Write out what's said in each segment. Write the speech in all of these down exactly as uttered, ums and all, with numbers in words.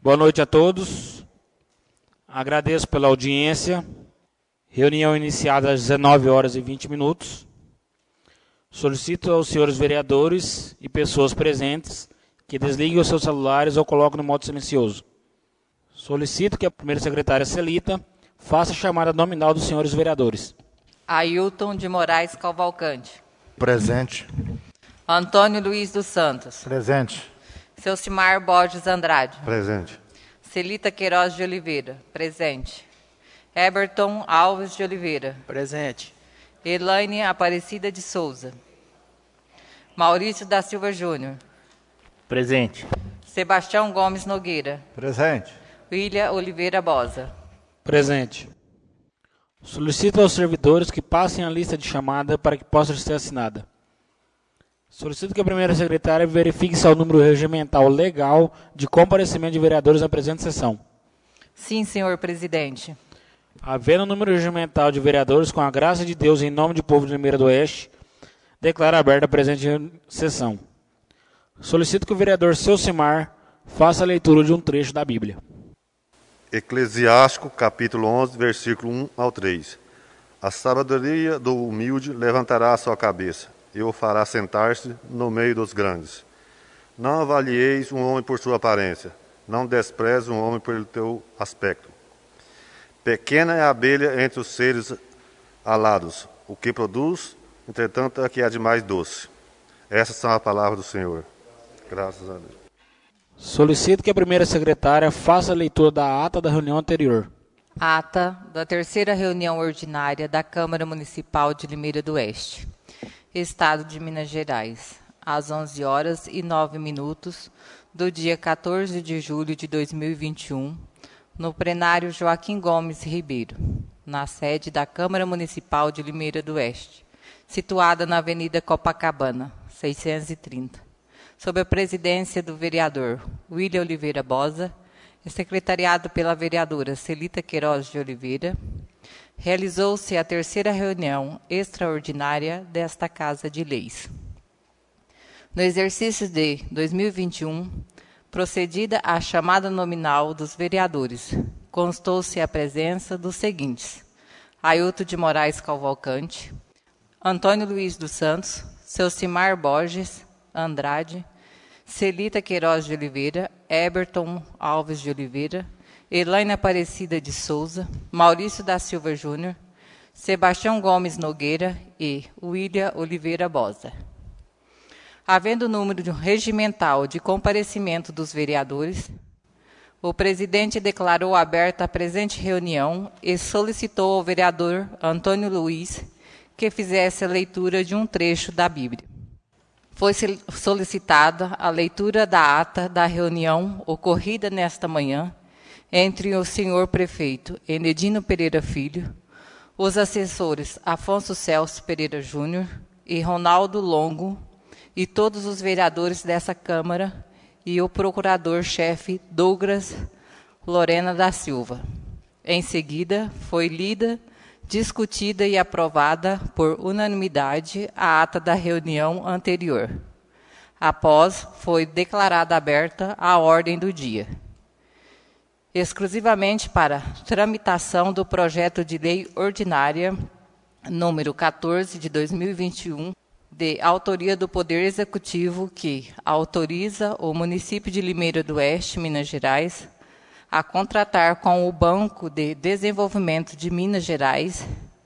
Boa noite a todos. Agradeço pela audiência. Reunião iniciada às dezenove horas e vinte minutos. Solicito aos senhores vereadores e pessoas presentes que desliguem os seus celulares ou coloquem no modo silencioso. Solicito que a primeira secretária Celita faça a chamada nominal dos senhores vereadores. Ailton de Moraes Cavalcante. Presente. Antônio Luiz dos Santos. Presente. Celcimar Borges Andrade. Presente. Celita Queiroz de Oliveira. Presente. Eberton Alves de Oliveira. Presente. Elaine Aparecida de Souza. Maurício da Silva Júnior. Presente. Sebastião Gomes Nogueira. Presente. William Oliveira Bosa. Presente. Solicito aos servidores que passem a lista de chamada para que possa ser assinada. Solicito que a primeira secretária verifique se há o número regimental legal de comparecimento de vereadores na presente sessão. Sim, senhor presidente. Havendo o número regimental de vereadores, com a graça de Deus, em nome do povo de Limeira do Oeste, declaro aberta a presente sessão. Solicito que o vereador Celcimar faça a leitura de um trecho da Bíblia. Eclesiástico, capítulo onze, versículo um ao três. A sabedoria do humilde levantará a sua cabeça e o fará sentar-se no meio dos grandes. Não avalieis um homem por sua aparência, não despreze um homem pelo teu aspecto. Pequena é a abelha entre os seres alados, o que produz, entretanto, é que é de mais doce. Essas são as palavras do Senhor. Graças a Deus. Solicito que a primeira secretária faça a leitura da ata da reunião anterior. Ata da terceira reunião ordinária da Câmara Municipal de Limeira do Oeste, Estado de Minas Gerais, às onze horas e nove minutos do dia quatorze de julho de dois mil e vinte e um, no plenário Joaquim Gomes Ribeiro, na sede da Câmara Municipal de Limeira do Oeste, situada na Avenida Copacabana, seiscentos e trinta. Sob a presidência do vereador William Oliveira Bosa, e secretariado pela vereadora Celita Queiroz de Oliveira, realizou-se a terceira reunião extraordinária desta Casa de Leis. No exercício de dois mil e vinte e um, procedida a chamada nominal dos vereadores, constou-se a presença dos seguintes: Ailton de Moraes Cavalcante, Antônio Luiz dos Santos, Celcimar Borges Andrade, Celita Queiroz de Oliveira, Eberton Alves de Oliveira, Elaine Aparecida de Souza, Maurício da Silva Júnior, Sebastião Gomes Nogueira e William Oliveira Bosa. Havendo o número regimental de comparecimento dos vereadores, o presidente declarou aberta a presente reunião e solicitou ao vereador Antônio Luiz que fizesse a leitura de um trecho da Bíblia. Foi solicitada a leitura da ata da reunião ocorrida nesta manhã entre o senhor prefeito Enedino Pereira Filho, os assessores Afonso Celso Pereira Júnior e Ronaldo Longo e todos os vereadores dessa Câmara e o procurador-chefe Douglas Lorena da Silva. Em seguida, foi lida, discutida e aprovada por unanimidade a ata da reunião anterior. Após, foi declarada aberta a ordem do dia, exclusivamente para tramitação do projeto de lei ordinária número quatorze de dois mil e vinte e um, de autoria do Poder Executivo, que autoriza o município de Limeira do Oeste, Minas Gerais, a contratar com o Banco de Desenvolvimento de Minas Gerais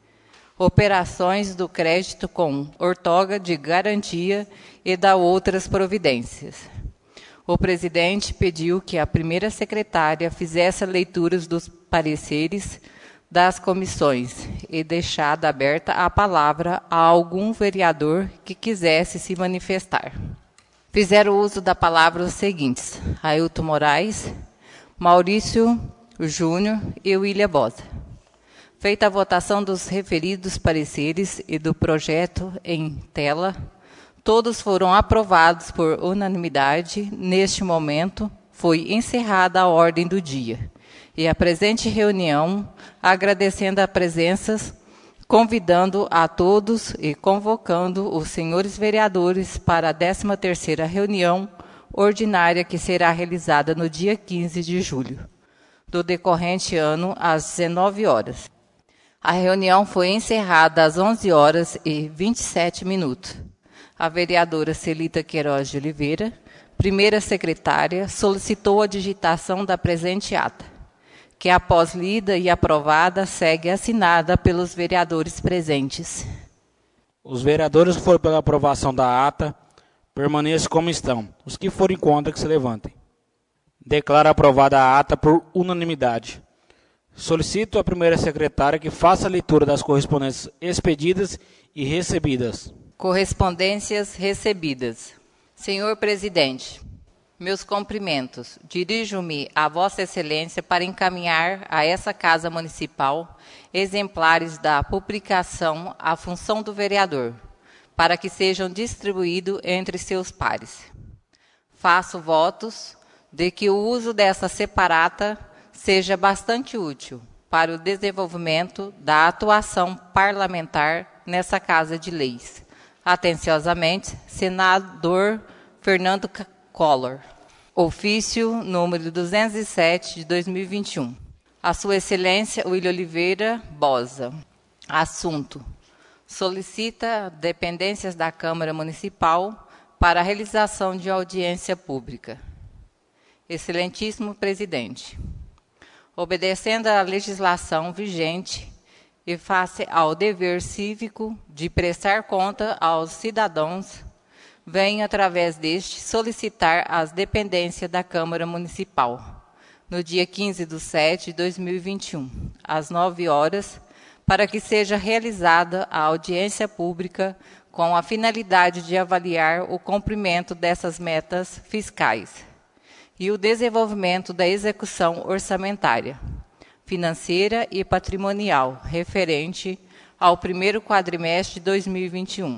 operações do crédito com ortoga de garantia e da outras providências. O presidente pediu que a primeira secretária fizesse leituras dos pareceres das comissões e deixada aberta a palavra a algum vereador que quisesse se manifestar. Fizeram uso da palavra os seguintes: Ailton Moraes, Maurício Júnior e William Bosa. Feita a votação dos referidos pareceres e do projeto em tela, todos foram aprovados por unanimidade. Neste momento, foi encerrada a ordem do dia e a presente reunião, agradecendo a presença, convidando a todos e convocando os senhores vereadores para a décima terceira reunião ordinária que será realizada no dia quinze de julho do decorrente ano, às dezenove horas. A reunião foi encerrada às onze horas e vinte e sete minutos. A vereadora Celita Queiroz de Oliveira, primeira secretária, solicitou a digitação da presente ata, que após lida e aprovada, segue assinada pelos vereadores presentes. Os vereadores que foram pela aprovação da ata permaneçam como estão. Os que forem contra, que se levantem. Declaro aprovada a ata por unanimidade. Solicito à primeira secretária que faça a leitura das correspondências expedidas e recebidas. Correspondências recebidas. Senhor Presidente, meus cumprimentos. Dirijo-me a Vossa Excelência para encaminhar a essa Casa Municipal exemplares da publicação à função do vereador, para que sejam distribuídos entre seus pares. Faço votos de que o uso dessa separata seja bastante útil para o desenvolvimento da atuação parlamentar nessa Casa de Leis. Atenciosamente, senador Fernando Collor. Ofício número duzentos e sete de dois mil e vinte e um. A Sua Excelência William Oliveira Bosa. Assunto: solicita dependências da Câmara Municipal para a realização de audiência pública. Excelentíssimo Presidente, obedecendo à legislação vigente e face ao dever cívico de prestar conta aos cidadãos, venho, através deste, solicitar as dependências da Câmara Municipal, no dia quinze de setembro de dois mil e vinte e um, às nove horas, para que seja realizada a audiência pública com a finalidade de avaliar o cumprimento dessas metas fiscais e o desenvolvimento da execução orçamentária, financeira e patrimonial referente ao primeiro quadrimestre de dois mil e vinte e um.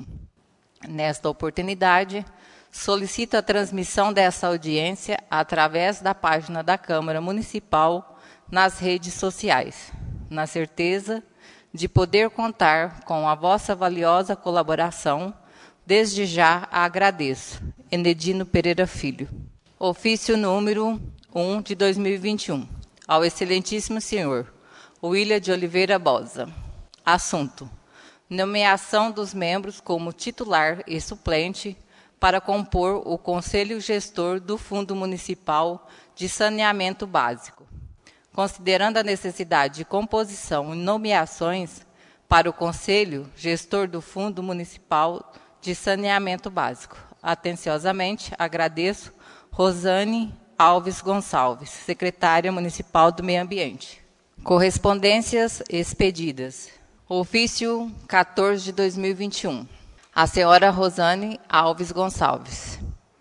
Nesta oportunidade, solicito a transmissão dessa audiência através da página da Câmara Municipal nas redes sociais, na certeza de poder contar com a vossa valiosa colaboração. Desde já agradeço. Enedino Pereira Filho. Ofício número um de dois mil e vinte e um. Ao excelentíssimo senhor William de Oliveira Bosa. Assunto: nomeação dos membros como titular e suplente para compor o Conselho Gestor do Fundo Municipal de Saneamento Básico. Considerando a necessidade de composição e nomeações para o Conselho Gestor do Fundo Municipal de Saneamento Básico. Atenciosamente, agradeço Rosane Alves Gonçalves, secretária municipal do Meio Ambiente. Correspondências expedidas. Ofício quatorze de dois mil e vinte e um. A senhora Rosane Alves Gonçalves.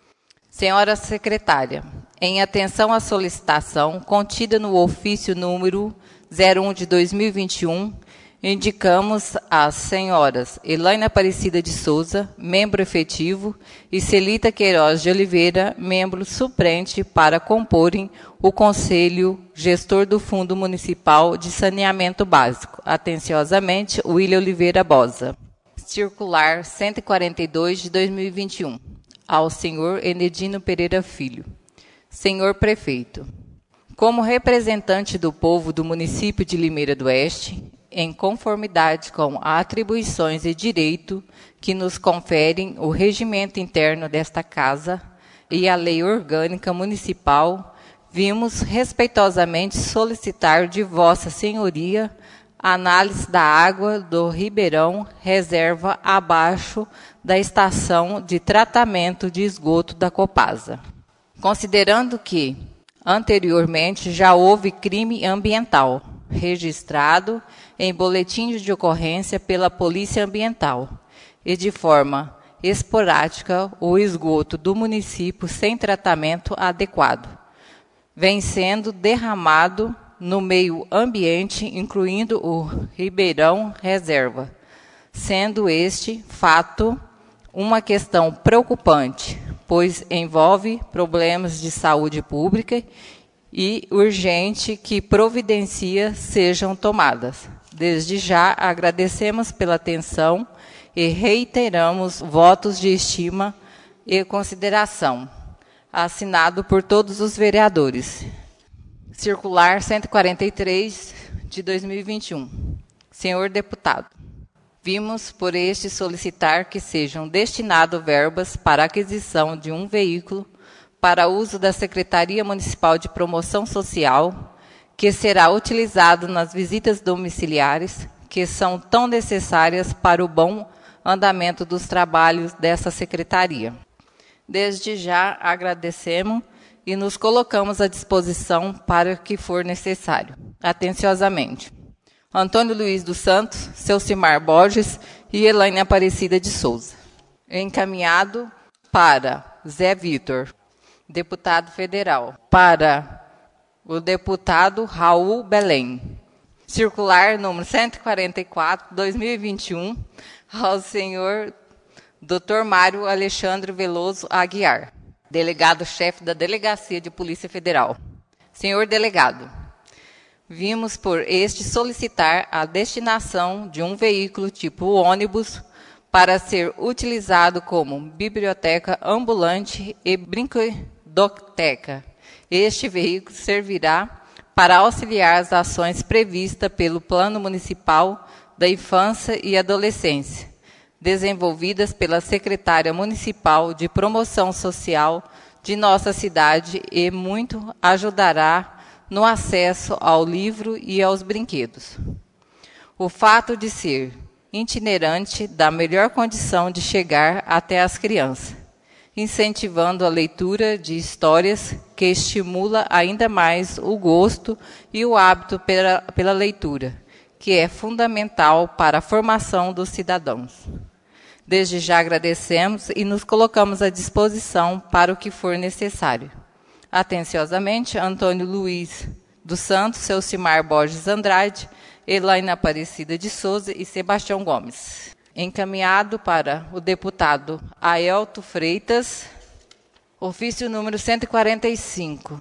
Senhora secretária, em atenção à solicitação contida no ofício número zero um de dois mil e vinte e um, indicamos as senhoras Elaine Aparecida de Souza, membro efetivo, e Celita Queiroz de Oliveira, membro suplente, para comporem o Conselho Gestor do Fundo Municipal de Saneamento Básico. Atenciosamente, William Oliveira Bosa. Circular cento e quarenta e dois de dois mil e vinte e um. Ao senhor Enedino Pereira Filho. Senhor Prefeito, como representante do povo do município de Limeira do Oeste, em conformidade com as atribuições e direito que nos conferem o regimento interno desta Casa e a Lei Orgânica Municipal, vimos respeitosamente solicitar de Vossa Senhoria a análise da água do Ribeirão Reserva abaixo da estação de tratamento de esgoto da Copasa. Considerando que, anteriormente, já houve crime ambiental registrado em boletim de ocorrência pela Polícia Ambiental e, de forma esporádica, o esgoto do município sem tratamento adequado vem sendo derramado no meio ambiente, incluindo o Ribeirão Reserva, sendo este fato uma questão preocupante, pois envolve problemas de saúde pública e urgente que providências sejam tomadas. Desde já agradecemos pela atenção e reiteramos votos de estima e consideração. assinado por todos os vereadores. Circular cento e quarenta e três de dois mil e vinte e um. Senhor deputado, vimos por este solicitar que sejam destinadas verbas para aquisição de um veículo para uso da Secretaria Municipal de Promoção Social, que será utilizado nas visitas domiciliares, que são tão necessárias para o bom andamento dos trabalhos dessa secretaria. Desde já agradecemos e nos colocamos à disposição para o que for necessário. Atenciosamente, Antônio Luiz dos Santos, Celcimar Borges e Elaine Aparecida de Souza. Encaminhado para Zé Vitor, deputado federal. Para o deputado Raul Belém. Circular número cento e quarenta e quatro, dois mil e vinte e um, ao senhor doutor Mário Alexandre Veloso Aguiar, delegado-chefe da Delegacia de Polícia Federal. Senhor delegado, vimos por este solicitar a destinação de um veículo tipo ônibus para ser utilizado como biblioteca ambulante e brinquedoteca. Este veículo servirá para auxiliar as ações previstas pelo Plano Municipal da Infância e Adolescência, desenvolvidas pela Secretária Municipal de Promoção Social de nossa cidade e muito ajudará no acesso ao livro e aos brinquedos. O fato de ser itinerante dá melhor condição de chegar até as crianças, incentivando a leitura de histórias que estimula ainda mais o gosto e o hábito pela, pela leitura, que é fundamental para a formação dos cidadãos. Desde já agradecemos e nos colocamos à disposição para o que for necessário. Atenciosamente, Antônio Luiz dos Santos, Celcimar Borges Andrade, Elaine Aparecida de Souza e Sebastião Gomes. Encaminhado para o deputado Aelto Freitas, ofício número cento e quarenta e cinco.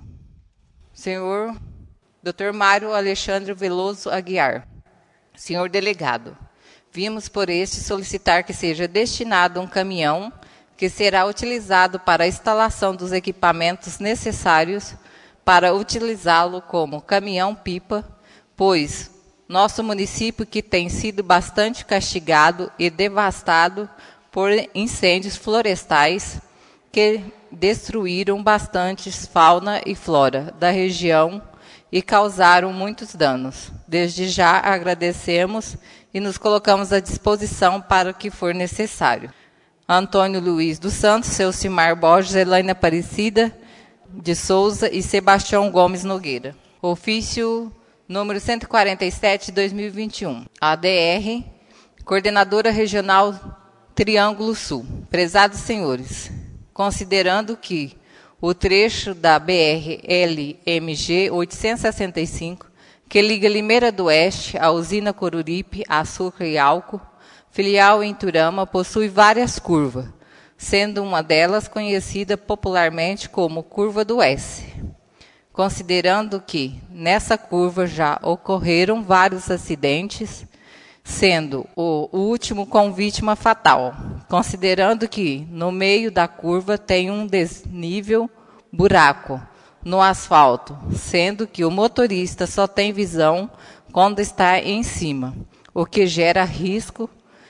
Senhor doutor Mário Alexandre Veloso Aguiar. Senhor delegado, vimos por este solicitar que seja destinado um caminhão que será utilizado para a instalação dos equipamentos necessários para utilizá-lo como caminhão-pipa, pois nosso município, que tem sido bastante castigado e devastado por incêndios florestais que destruíram bastante fauna e flora da região e causaram muitos danos. Desde já agradecemos e nos colocamos à disposição para o que for necessário. Antônio Luiz dos Santos, Celcimar Borges, Elaine Aparecida de Souza e Sebastião Gomes Nogueira. Ofício número cento e quarenta e sete, de dois mil e vinte e um. A D R, Coordenadora Regional Triângulo Sul. Prezados senhores, considerando que o trecho da B R L M G oitocentos e sessenta e cinco, que liga Limeira do Oeste à usina Coruripe, Açúcar e Álcool, filial em Turama, possui várias curvas, sendo uma delas conhecida popularmente como Curva do S. Considerando que nessa curva já ocorreram vários acidentes, sendo o último com vítima fatal, considerando que no meio da curva tem um desnível buraco no asfalto, sendo que o motorista só tem visão quando está em cima, o que gera risco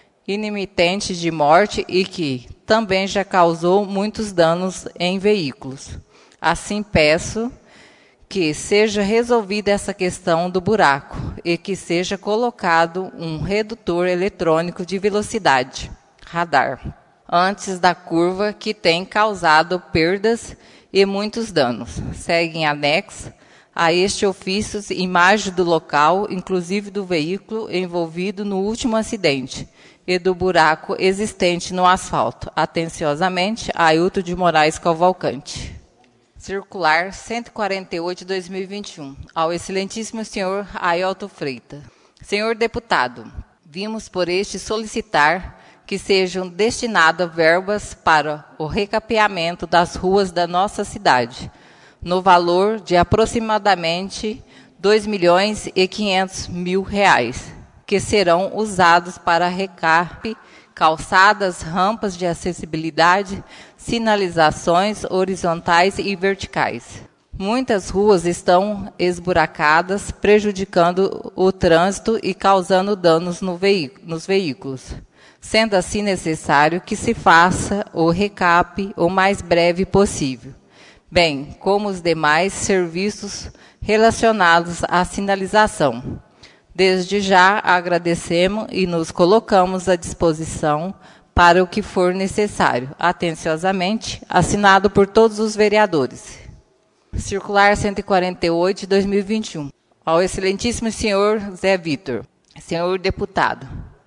iminente de morte e que também já causou muitos danos em veículos. Assim, peço que seja resolvida essa questão do buraco e que seja colocado um redutor eletrônico de velocidade, radar, antes da curva, que tem causado perdas e muitos danos. Seguem anexo a este ofício imagem do local, inclusive do veículo envolvido no último acidente e do buraco existente no asfalto. Atenciosamente, Ailton de Moraes Cavalcante. Circular cento e quarenta e oito, de dois mil e vinte e um. Ao excelentíssimo senhor Aelto Freitas. Senhor deputado, vimos por este solicitar que sejam destinadas verbas para o recapeamento das ruas da nossa cidade, no valor de aproximadamente dois milhões e quinhentos mil reais, que serão usados para recape, calçadas, rampas de acessibilidade, sinalizações horizontais e verticais. Muitas ruas estão esburacadas, prejudicando o trânsito e causando danos no veí- nos veículos. Sendo assim necessário que se faça o recap o mais breve possível, bem como os demais serviços relacionados à sinalização. Desde já agradecemos e nos colocamos à disposição para o que for necessário. Atenciosamente, assinado por todos os vereadores. Circular cento e quarenta e oito de dois mil e vinte e um. Ao excelentíssimo senhor Zé Vitor, senhor deputado,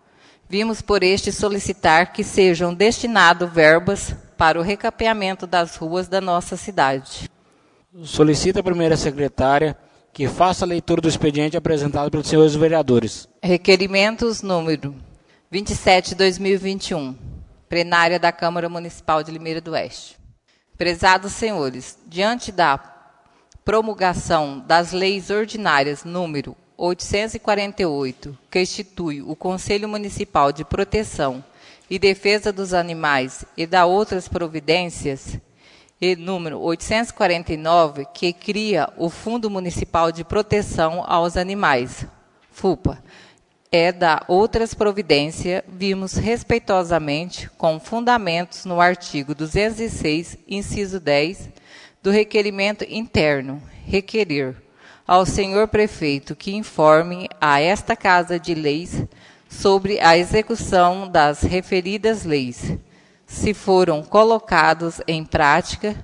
vimos por este solicitar que sejam destinados verbas para o recapeamento das ruas da nossa cidade. Solicita a primeira secretária que faça a leitura do expediente apresentado pelos senhores vereadores. Requerimentos número vinte e sete de dois mil e vinte e um, plenária da Câmara Municipal de Limeira do Oeste. Prezados senhores, diante da promulgação das leis ordinárias número oitocentos e quarenta e oito, que institui o Conselho Municipal de Proteção e Defesa dos Animais e da outras providências, e número oitocentos e quarenta e nove, que cria o Fundo Municipal de Proteção aos Animais, FUPA, é da outras providências, vimos respeitosamente, com fundamentos no artigo duzentos e seis, inciso dez, do requerimento interno, requerer ao senhor prefeito que informe a esta Casa de Leis sobre a execução das referidas leis, se foram colocados em prática,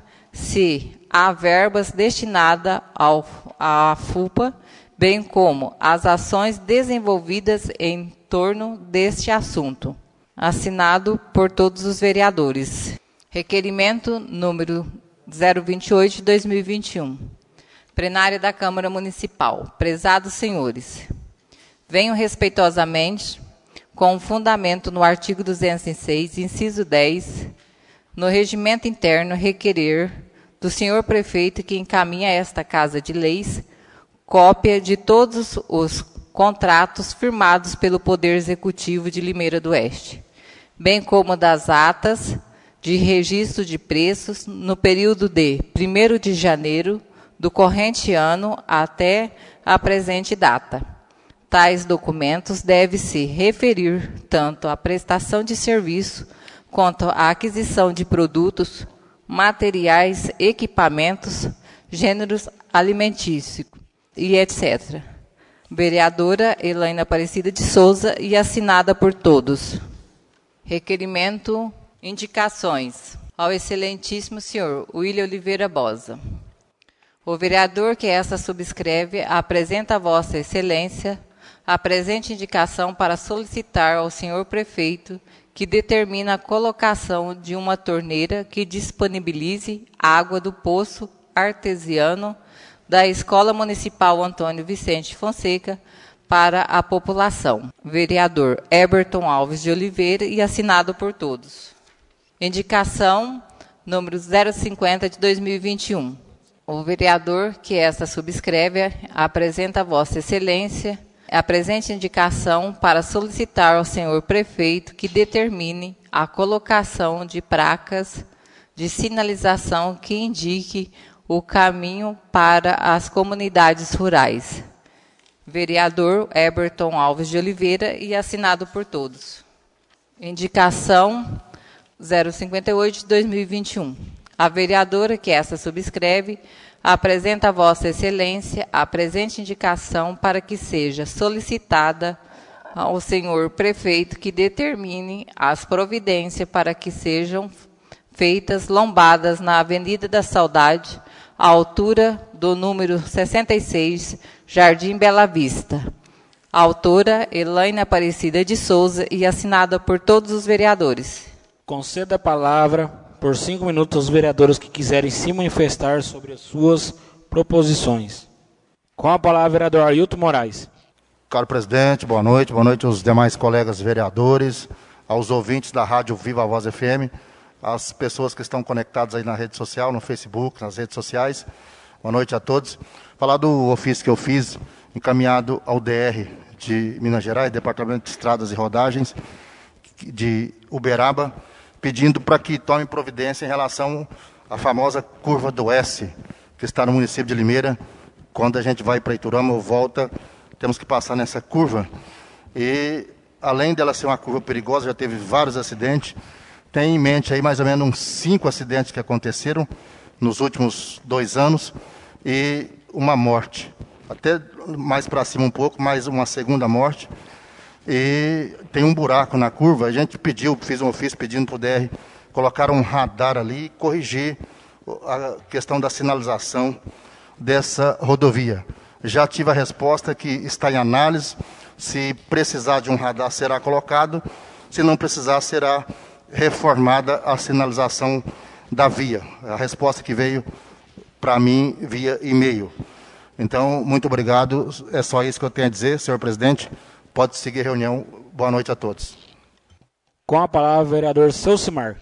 se há verbas destinadas ao, à FUPA, bem como as ações desenvolvidas em torno deste assunto. Assinado por todos os vereadores. Requerimento número zero vinte e oito de dois mil e vinte e um. Plenária da Câmara Municipal. Prezados senhores, venho respeitosamente, com fundamento no artigo duzentos e seis, inciso dez, no regimento interno, requerer do senhor prefeito que encaminhe a esta Casa de Leis cópia de todos os contratos firmados pelo Poder Executivo de Limeira do Oeste, bem como das atas de registro de preços no período de primeiro de janeiro do corrente ano até a presente data. Tais documentos devem se referir tanto à prestação de serviço quanto à aquisição de produtos, materiais, equipamentos, gêneros alimentícios e etcétera. Vereadora Elaine Aparecida de Souza e assinada por todos. Requerimento, indicações. Ao excelentíssimo senhor William Oliveira Bosa. O vereador que esta subscreve apresenta a vossa excelência a presente indicação para solicitar ao senhor prefeito que determine a colocação de uma torneira que disponibilize água do poço artesiano da Escola Municipal Antônio Vicente Fonseca para a população. Vereador Eberton Alves de Oliveira e assinado por todos. Indicação número zero cinquenta de dois mil e vinte e um. O vereador que esta subscreve apresenta a vossa excelência a presente indicação para solicitar ao senhor prefeito que determine a colocação de placas de sinalização que indique o caminho para as comunidades rurais. Vereador Eberton Alves de Oliveira e assinado por todos. Indicação zero cinquenta e oito de dois mil e vinte e um. A vereadora que esta subscreve apresenta a vossa excelência a presente indicação para que seja solicitada ao senhor prefeito que determine as providências para que sejam feitas lombadas na Avenida da Saudade, à altura do número sessenta e seis, Jardim Bela Vista. Autora Elaine Aparecida de Souza e assinada por todos os vereadores. Conceda a palavra por cinco minutos aos vereadores que quiserem se manifestar sobre as suas proposições. Com a palavra, vereador Ailton Moraes. Caro presidente, boa noite. Boa noite aos demais colegas vereadores, aos ouvintes da Rádio Viva Voz F M, às pessoas que estão conectadas aí na rede social, no Facebook, nas redes sociais. Boa noite a todos. Falar do ofício que eu fiz, encaminhado ao D R de Minas Gerais, Departamento de Estradas e Rodagens, de Uberaba, pedindo para que tome providência em relação à famosa curva do S, que está no município de Limeira. Quando a gente vai para Iturama ou volta, temos que passar nessa curva. E, além dela ser uma curva perigosa, já teve vários acidentes. Tem em mente aí mais ou menos uns cinco acidentes que aconteceram nos últimos dois anos e uma morte. Até mais para cima um pouco, mais uma segunda morte. E tem um buraco na curva. A gente pediu, fiz um ofício pedindo para o D R colocar um radar ali e corrigir a questão da sinalização dessa rodovia. Já tive a resposta que está em análise. Se precisar de um radar, será colocado. Se não precisar, será reformada a sinalização da via. A resposta que veio para mim via e-mail. Então, muito obrigado. É só isso que eu tenho a dizer, senhor presidente. Pode seguir a reunião. Boa noite a todos. Com a palavra, o vereador Selcimar.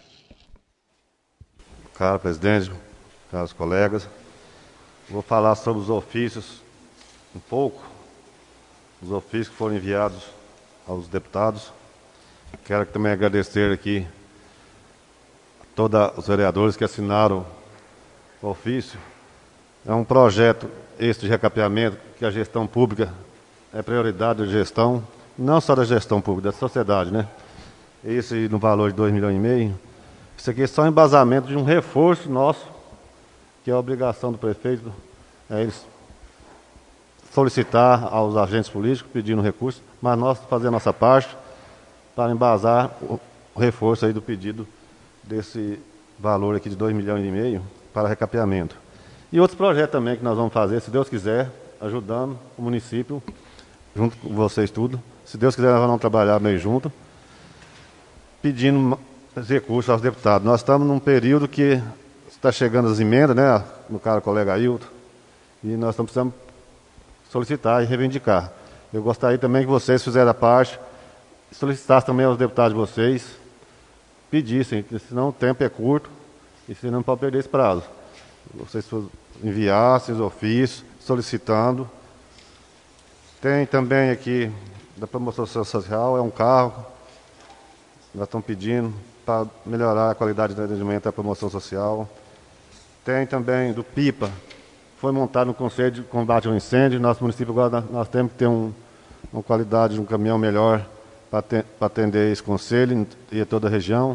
Caro presidente, caros colegas, vou falar sobre os ofícios um pouco, os ofícios que foram enviados aos deputados. Quero também agradecer aqui a todos os vereadores que assinaram o ofício. É um projeto esse de recapeamento que a gestão pública é prioridade da gestão, não só da gestão pública, da sociedade, né? Esse no valor de dois milhões e meio. Isso aqui é só um embasamento de um reforço nosso, que é a obrigação do prefeito, é eles solicitar aos agentes políticos pedindo recurso, mas nós fazer a nossa parte para embasar o reforço aí do pedido desse valor aqui de dois milhões e meio para recapeamento. E outros projetos também que nós vamos fazer, se Deus quiser, ajudando o município, junto com vocês tudo. Se Deus quiser, nós vamos trabalhar bem junto, pedindo recursos aos deputados. Nós estamos num período que está chegando as emendas, né, no caro colega Ailton, e nós estamos precisando solicitar e reivindicar. Eu gostaria também que vocês fizessem a parte, solicitassem também aos deputados de vocês, pedissem, senão o tempo é curto e senão não pode perder esse prazo. Vocês enviassem os ofícios, solicitando. Tem também aqui, da promoção social, é um carro, nós estamos pedindo para melhorar a qualidade do atendimento da promoção social. Tem também do PIPA, foi montado no Conselho de Combate ao Incêndio. Nosso município agora nós temos que ter um, uma qualidade de um caminhão melhor para atender esse conselho e toda a região.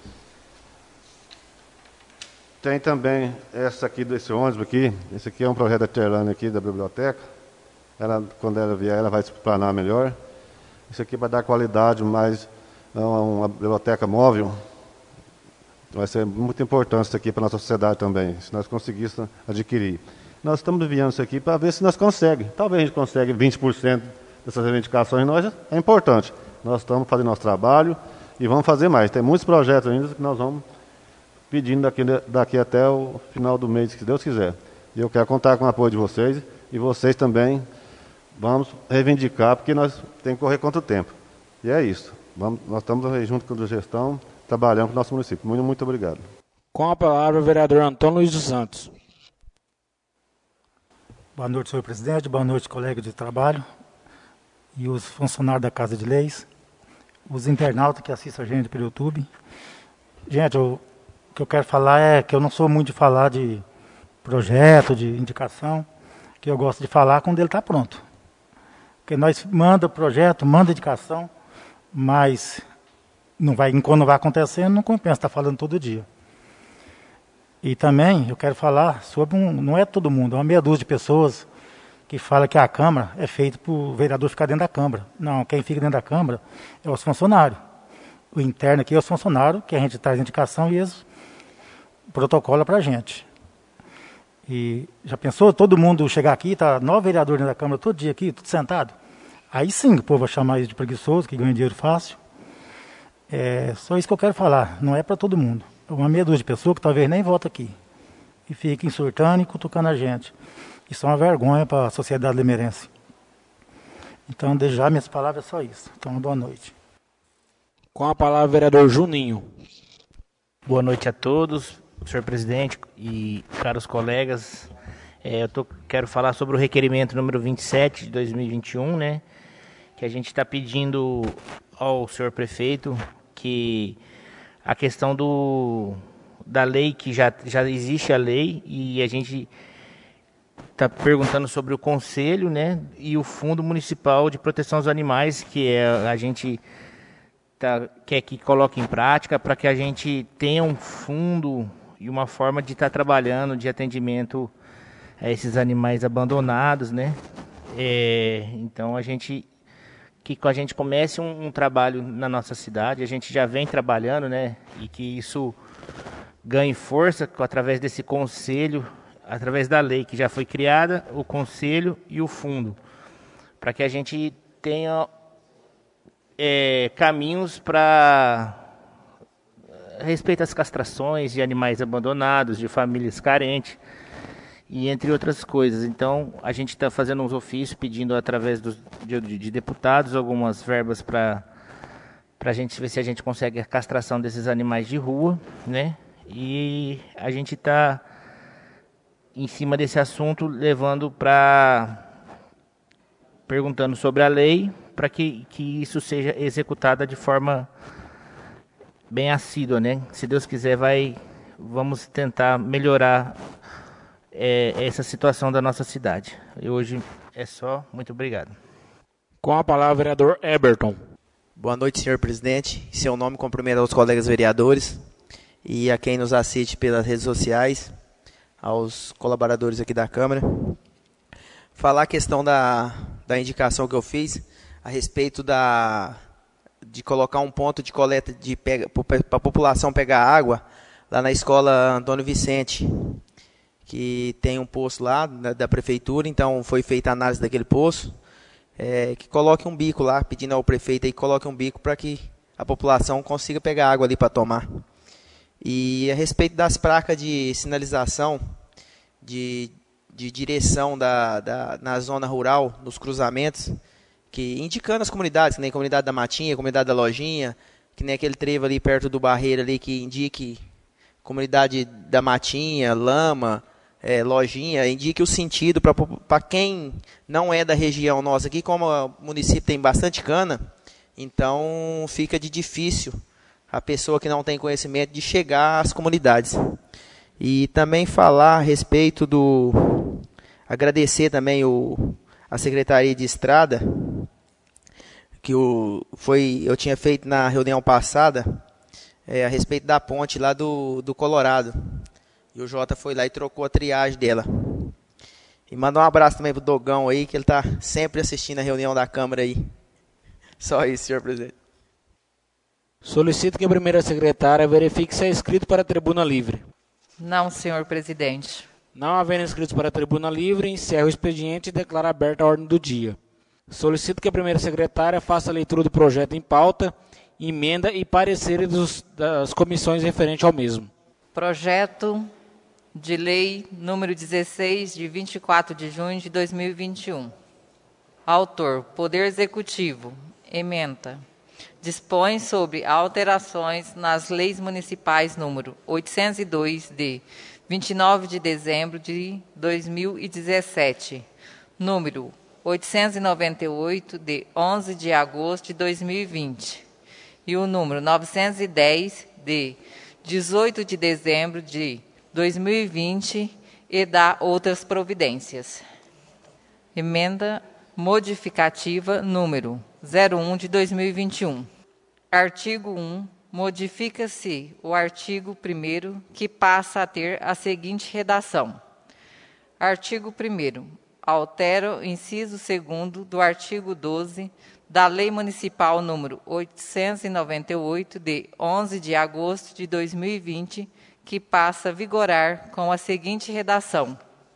Tem também essa aqui desse ônibus aqui. Esse aqui é um projeto da Terlane aqui da biblioteca. Ela, quando ela vier, ela vai se planar melhor. Isso aqui vai dar qualidade, mais uma biblioteca móvel. Vai ser muito importante isso aqui para a nossa sociedade também, se nós conseguíssemos adquirir. Nós estamos enviando isso aqui para ver se nós conseguimos. Talvez a gente consiga vinte por cento dessas reivindicações, nós, é importante. Nós estamos fazendo nosso trabalho e vamos fazer mais. Tem muitos projetos ainda que nós vamos pedindo daqui, daqui até o final do mês, se Deus quiser. E eu quero contar com o apoio de vocês e vocês também vamos reivindicar, porque nós temos que correr contra o tempo. E é isso. Vamos, nós estamos aí junto com a gestão, trabalhando com o nosso município. Muito, muito obrigado. Com a palavra, o vereador Antônio Luiz dos Santos. Boa noite, senhor presidente. Boa noite, colega de trabalho e os funcionários da Casa de Leis, os internautas que assistem a gente pelo YouTube. Gente, eu, o que eu quero falar é que eu não sou muito de falar de projeto, de indicação, que eu gosto de falar quando ele está pronto. Porque nós manda projeto, manda indicação, mas não vai, quando não vai acontecendo, não compensa estar falando todo dia. E também eu quero falar sobre um, não é todo mundo, é uma meia dúzia de pessoas que fala que a Câmara é feita para o vereador ficar dentro da Câmara. Não, quem fica dentro da Câmara é os funcionários. O interno aqui é os funcionários, que a gente traz indicação e eles protocolam para a gente. E já pensou todo mundo chegar aqui, tá nove vereadores dentro da Câmara todo dia aqui, tudo sentado? Aí sim o povo vai chamar isso de preguiçoso, que ganha dinheiro fácil. É só isso que eu quero falar, não é para todo mundo. É uma meia dúzia de pessoas que talvez nem votam aqui. E fiquem insultando e cutucando a gente. Isso é uma vergonha para a sociedade limeirense. Então, desde já, minhas palavras é só isso. Então, boa noite. Com a palavra, o vereador Juninho. Boa noite a todos, senhor presidente e caros colegas. É, eu tô, quero falar sobre o requerimento número vinte e sete de dois mil e vinte e um, né? Que a gente está pedindo ao senhor prefeito que a questão do, da lei, que já, já existe a lei, e a gente está perguntando sobre o Conselho, né, e o Fundo Municipal de Proteção aos Animais, que é, a gente tá, quer que coloque em prática para que a gente tenha um fundo e uma forma de estar tá trabalhando de atendimento a esses animais abandonados, né? É, então a gente que a gente comece um, um trabalho na nossa cidade, a gente já vem trabalhando, né? E que isso ganhe força através desse conselho, através da lei que já foi criada, o conselho e o fundo, para que a gente tenha é, caminhos para respeito às castrações de animais abandonados, de famílias carentes, e entre outras coisas. Então, a gente está fazendo uns ofícios pedindo, através dos, de, de deputados, algumas verbas para a gente ver se a gente consegue a castração desses animais de rua, né? E a gente está, em cima desse assunto, levando para... perguntando sobre a lei, para que, que isso seja executado de forma bem assídua, né? Se Deus quiser, vai, vamos tentar melhorar é, essa situação da nossa cidade. E hoje é só. Muito obrigado. Com a palavra, vereador Eberton. Boa noite, senhor presidente. Em seu nome, cumprimento aos colegas vereadores e a quem nos assiste pelas redes sociais, aos colaboradores aqui da Câmara. Falar a questão da, da indicação que eu fiz a respeito da... de colocar um ponto de coleta para a população pegar água lá na escola Antônio Vicente, que tem um poço lá da, da prefeitura, então foi feita a análise daquele poço, é, que coloque um bico lá, pedindo ao prefeito aí que coloque um bico para que a população consiga pegar água ali para tomar. E a respeito das placas de sinalização, de, de direção da, da, na zona rural, nos cruzamentos, que indicando as comunidades, que nem a comunidade da Matinha, a comunidade da Lojinha, que nem aquele trevo ali perto do Barreiro ali que indique comunidade da Matinha, Lama, é, Lojinha, indique o sentido para quem não é da região nossa aqui, como o município tem bastante cana, então fica de difícil a pessoa que não tem conhecimento de chegar às comunidades. E também falar a respeito do... agradecer também o, a Secretaria de Estrada, que o, foi, eu tinha feito na reunião passada, é, a respeito da ponte lá do, do Colorado. E o Jota foi lá e trocou a triagem dela. E manda um abraço também pro Dogão aí, que ele está sempre assistindo a reunião da Câmara aí. Só isso, senhor presidente. Solicito que a primeira secretária verifique se é inscrito para a tribuna livre. Não, senhor presidente. Não havendo inscritos para a tribuna livre, encerro o expediente e declaro aberta a ordem do dia. Solicito que a primeira secretária faça a leitura do projeto em pauta, emenda e pareceres dos, das comissões referentes ao mesmo. Projeto de lei número dezesseis, de vinte e quatro de junho de dois mil e vinte e um. Autor, Poder Executivo. Ementa. Dispõe sobre alterações nas leis municipais número oitocentos e dois, de vinte e nove de dezembro de dois mil e dezessete, número oitocentos e noventa e oito, de onze de agosto de dois mil e vinte, e o número novecentos e dez, de dezoito de dezembro de dois mil e vinte, e da outras providências. Emenda modificativa número zero um de dois mil e vinte e um. Artigo um. Modifica-se o artigo primeiro, que passa a ter a seguinte redação. Artigo primeiro. Altera o inciso segundo do artigo doze da Lei Municipal número oitocentos e noventa e oito, de onze de agosto de dois mil e vinte, que passa a vigorar com a seguinte redação.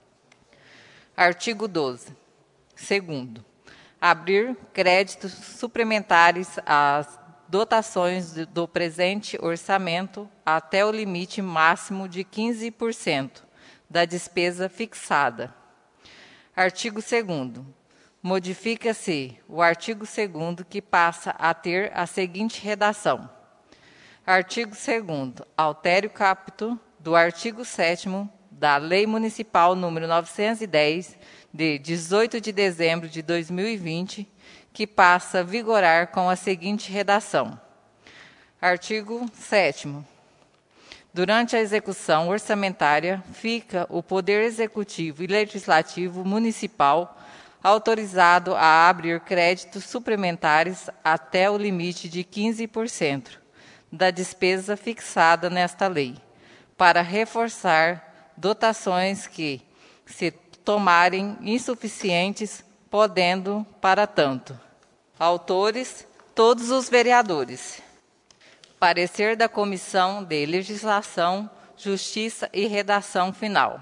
Artigo doze. Segundo. Abrir créditos suplementares às dotações do presente orçamento até o limite máximo de quinze por cento da despesa fixada. Artigo segundo. Modifica-se o artigo segundo, que passa a ter a seguinte redação. Artigo segundo. Altere o caput do artigo sétimo da Lei Municipal número novecentos e dez, de dezoito de dezembro de dois mil e vinte, que passa a vigorar com a seguinte redação. Artigo sétimo. Durante a execução orçamentária, fica o Poder Executivo e Legislativo Municipal autorizado a abrir créditos suplementares até o limite de quinze por cento da despesa fixada nesta lei, para reforçar dotações que se tomarem insuficientes, podendo para tanto. Autores, todos os vereadores. Parecer da Comissão de Legislação, Justiça e Redação Final.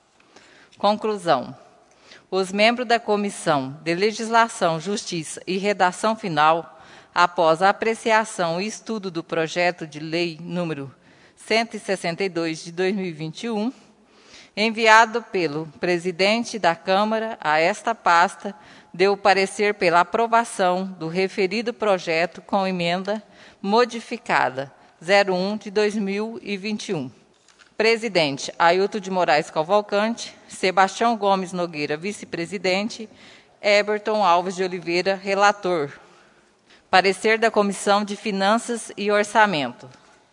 Conclusão. Os membros da Comissão de Legislação, Justiça e Redação Final, após a apreciação e estudo do projeto de lei número cento e sessenta e dois de dois mil e vinte e um, enviado pelo presidente da Câmara a esta pasta, deu parecer pela aprovação do referido projeto com emenda modificada zero um de dois mil e vinte e um. Presidente, Ailton de Moraes Cavalcante. Sebastião Gomes Nogueira, vice-presidente. Eberton Alves de Oliveira, relator. Parecer da Comissão de Finanças e Orçamento.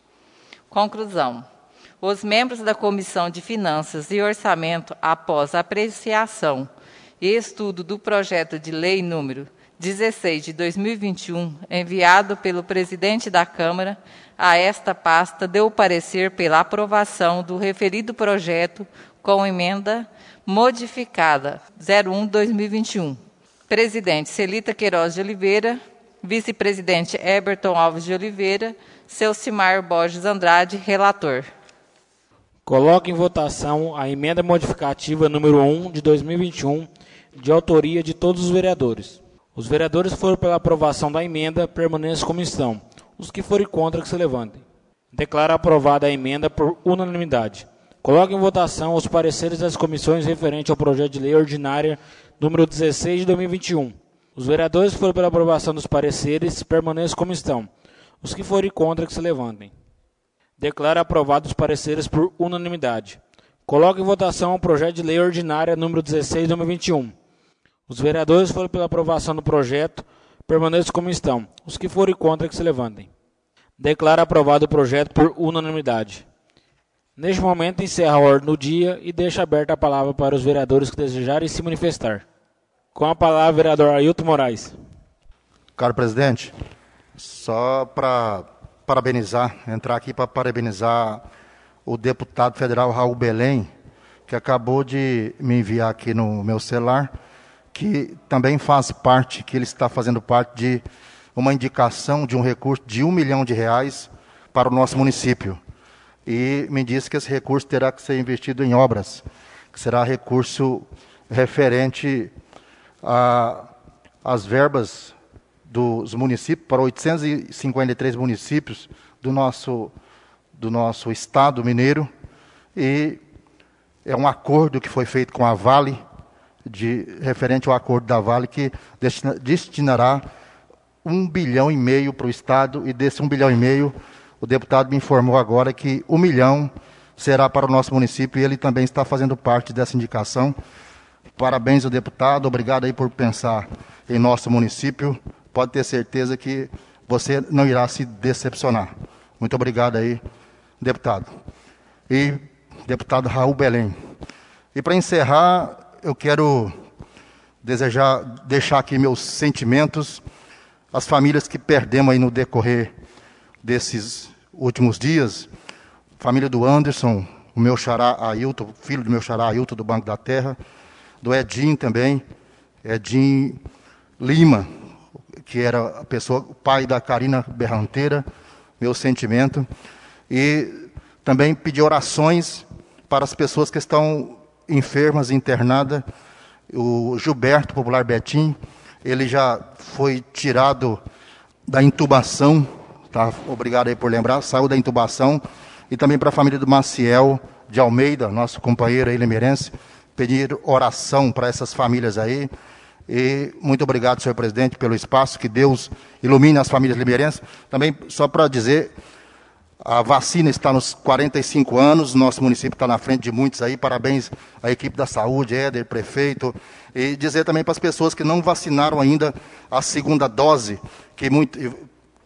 Conclusão. Os membros da Comissão de Finanças e Orçamento, após a apreciação e estudo do projeto de lei número dezesseis de dois mil e vinte e um, enviado pelo presidente da Câmara a esta pasta, deu parecer pela aprovação do referido projeto com emenda modificada zero um de dois mil e vinte e um. Presidente Celita Queiroz de Oliveira, vice-presidente Eberton Alves de Oliveira, Celcimar Borges Andrade, relator. Coloco em votação a emenda modificativa número um de dois mil e vinte e um, de autoria de todos os vereadores. Os vereadores que foram pela aprovação da emenda permaneçam como estão. Os que forem contra, que se levantem. Declaro aprovada a emenda por unanimidade. Coloco em votação os pareceres das comissões referentes ao projeto de lei ordinária número dezesseis de dois mil e vinte e um. Os vereadores que foram pela aprovação dos pareceres permaneçam como estão. Os que forem contra, que se levantem. Declaro aprovados os pareceres por unanimidade. Coloco em votação o projeto de lei ordinária número dezesseis de dois mil e vinte e um. Os vereadores que foram pela aprovação do projeto permaneçam como estão. Os que forem contra, que se levantem. Declaro aprovado o projeto por unanimidade. Neste momento, encerro a ordem do dia e deixo aberta a palavra para os vereadores que desejarem se manifestar. Com a palavra, vereador Ailton Moraes. Caro presidente, só para parabenizar, entrar aqui para parabenizar o deputado federal Raul Belém, que acabou de me enviar aqui no meu celular, que também faz parte, que ele está fazendo parte de uma indicação de um recurso de um milhão de reais para o nosso município. E me disse que esse recurso terá que ser investido em obras, que será recurso referente às verbas dos municípios, para oitocentos e cinquenta e três municípios do nosso, do nosso estado mineiro. E é um acordo que foi feito com a Vale, de, referente ao acordo da Vale, que destina, destinará um bilhão e meio para o Estado, e desse um bilhão e meio, o deputado me informou agora que um milhão será para o nosso município, e ele também está fazendo parte dessa indicação. Parabéns ao deputado, obrigado aí por pensar em nosso município. Pode ter certeza que você não irá se decepcionar. Muito obrigado aí, deputado. E deputado Raul Belém. E para encerrar, eu quero desejar, deixar aqui meus sentimentos às famílias que perdemos aí no decorrer desses últimos dias. Família do Anderson, o meu xará Ailton, filho do meu xará Ailton do Banco da Terra, do Edinho também, Edinho Lima, que era a pessoa, o pai da Karina Berranteira, meu sentimento. E também pedir orações para as pessoas que estão enfermas, internadas. O Gilberto, popular Betim, ele já foi tirado da intubação, tá? Obrigado aí por lembrar, saiu da intubação. E também para a família do Maciel de Almeida, nosso companheiro aí limeirense, pedir oração para essas famílias aí. E muito obrigado, senhor presidente, pelo espaço, que Deus ilumine as famílias limeirenses. Também, só para dizer, a vacina está nos quarenta e cinco anos, nosso município está na frente de muitos aí, parabéns à equipe da saúde, Éder, prefeito, e dizer também para as pessoas que não vacinaram ainda a segunda dose, que muito,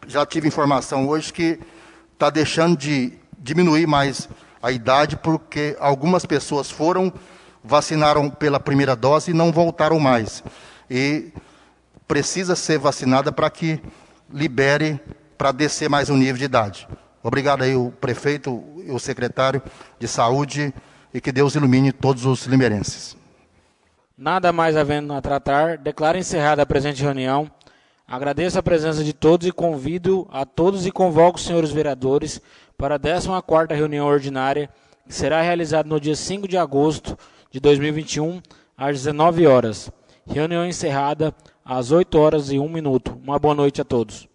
já tive informação hoje que está deixando de diminuir mais a idade, porque algumas pessoas foram, vacinaram pela primeira dose e não voltaram mais. E precisa ser vacinada para que libere, para descer mais o nível de idade. Obrigado aí o prefeito e o secretário de saúde, e que Deus ilumine todos os limeirenses. Nada mais havendo a tratar, declaro encerrada a presente reunião. Agradeço a presença de todos e convido a todos e convoco os senhores vereadores para a décima quarta reunião ordinária, que será realizada no dia cinco de agosto de dois mil e vinte e um, às dezenove horas. Reunião encerrada às oito horas e um minuto. Uma boa noite a todos.